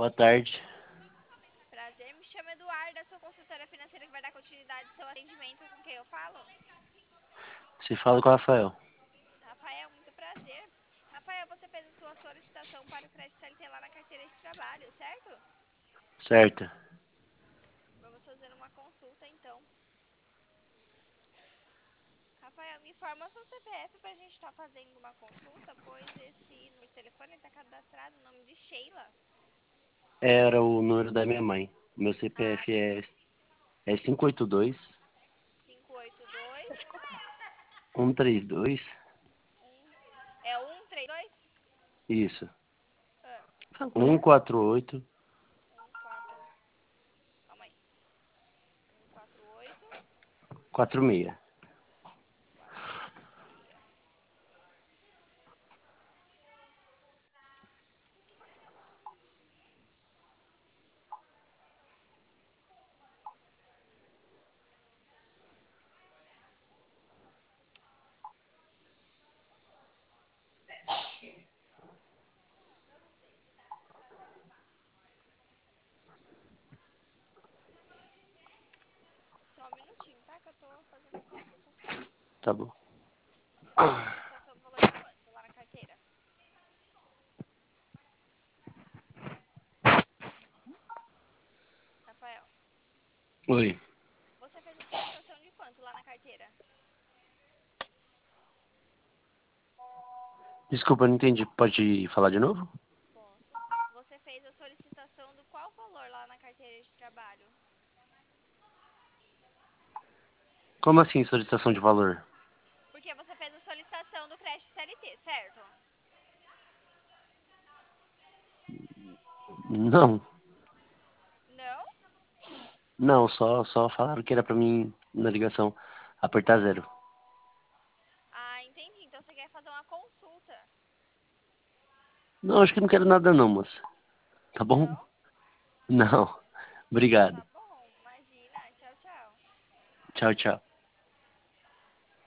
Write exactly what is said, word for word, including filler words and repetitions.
Boa tarde. Prazer, me chamo Eduarda, sou consultora financeira que vai dar continuidade ao seu atendimento com quem eu falo. Você fala com o Rafael. Rafael, muito prazer. Rafael, você fez a sua solicitação para o crédito C L T lá na carteira de trabalho, certo? Certo. Vamos fazer uma consulta então. Rafael, me informa seu C P F para a gente estar fazendo uma consulta, pois esse número de telefone está cadastrado no nome de Sheila. Era o número da minha mãe. Meu Ah, C P F é, é cinco oito dois, cinco oito dois, um três dois. um, é um três dois? Isso. Ah, um quatro oito, um quatro, calma aí. um quatro oito, quatro seis. quatro seis. Só um minutinho, tá? Que eu tô fazendo a consultação. Tá bom. Solicitação do valor de quanto lá na carteira? Rafael, Oi. você fez a solicitação de quanto lá na carteira? Desculpa, eu não entendi. Pode falar de novo? Posso. Você fez a solicitação do qual valor lá na carteira de trabalho? Como assim, solicitação de valor? Porque você fez a solicitação do crédito C L T, certo? Não. Não? Não, só, só falaram que era pra mim, na ligação, apertar zero. Ah, entendi. Então você quer fazer uma consulta. Não, acho que não quero nada não, moça. Tá bom? Não? Não. Então Obrigado. tá bom. Imagina. Tchau, tchau. Tchau, tchau.